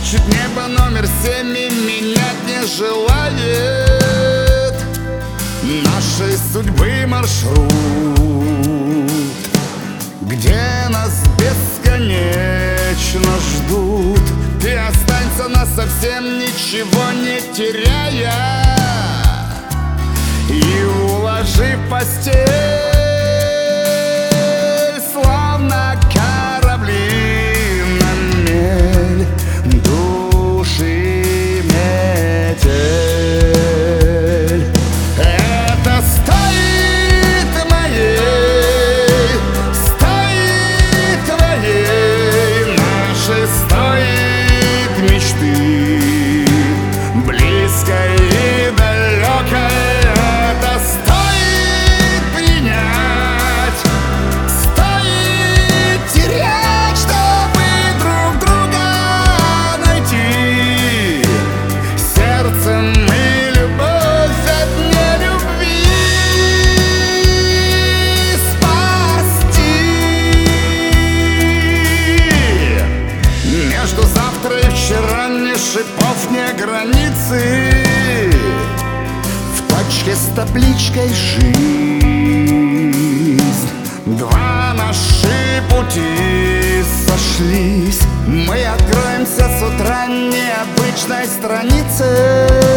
Значит, небо номер 7 и менять не желает нашей судьбы маршрут, где нас бесконечно ждут. Ты останься насовсем, ничего не теряя, и уложи в постель, словно корабли на мель, души метель. Это стоит моей, стоит твоей, нашей стоит мечты, близкой и далекой. Вчера ни шипов, ни границы, в точке с табличкой «Жизнь». Два наши пути сошлись, мы откроемся с утра необычной страницей.